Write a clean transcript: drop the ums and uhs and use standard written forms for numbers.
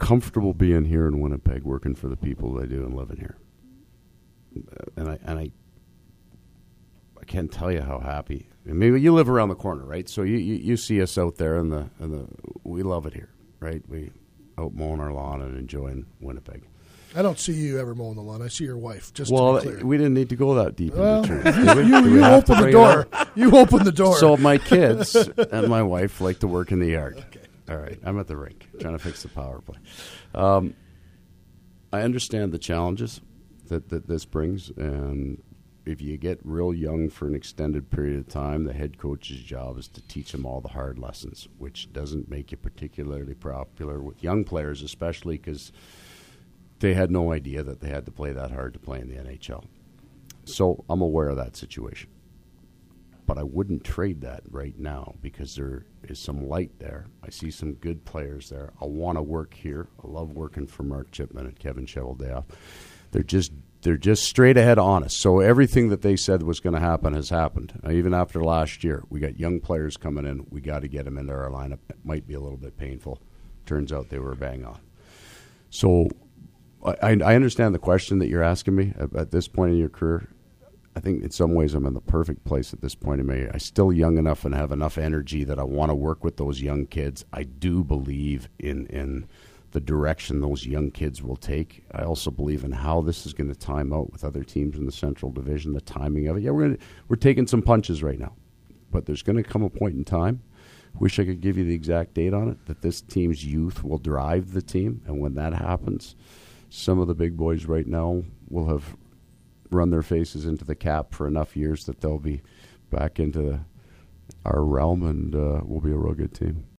comfortable being here in Winnipeg, working for the people that I do and living here. And I can't tell you how happy. I mean, you live around the corner, right? So you see us out there, and we love it here, right? We out mowing our lawn and enjoying Winnipeg. I don't see you ever mowing the lawn. I see your wife. Just well, to be clear. We didn't need to go that deep Well, into truth. you open the door. You open the door. So my kids and my wife like to work in the yard. Okay. All right, I'm at the rink trying to fix the power play. I understand the challenges that this brings, and if you get real young for an extended period of time, the head coach's job is to teach them all the hard lessons, which doesn't make you particularly popular with young players, especially because they had no idea that they had to play that hard to play in the NHL. So I'm aware of that situation. But I wouldn't trade that right now because there is some light there. I see some good players there. I want to work here. I love working for Mark Chipman and Kevin Cheveldayoff. They're just straight ahead honest. So everything that they said was going to happen has happened. Even after last year, we got young players coming in. We got to get them into our lineup. It might be a little bit painful. Turns out they were bang on. So I understand the question that you're asking me at this point in your career. I think in some ways I'm in the perfect place at this point in my year. I'm still young enough and have enough energy that I want to work with those young kids. I do believe in the direction those young kids will take. I also believe in how this is going to time out with other teams in the Central Division, the timing of it. Yeah, we're taking some punches right now, but there's going to come a point in time, wish I could give you the exact date on it, that this team's youth will drive the team, and when that happens, some of the big boys right now will have run their faces into the cap for enough years that they'll be back into our realm, and we'll be a real good team.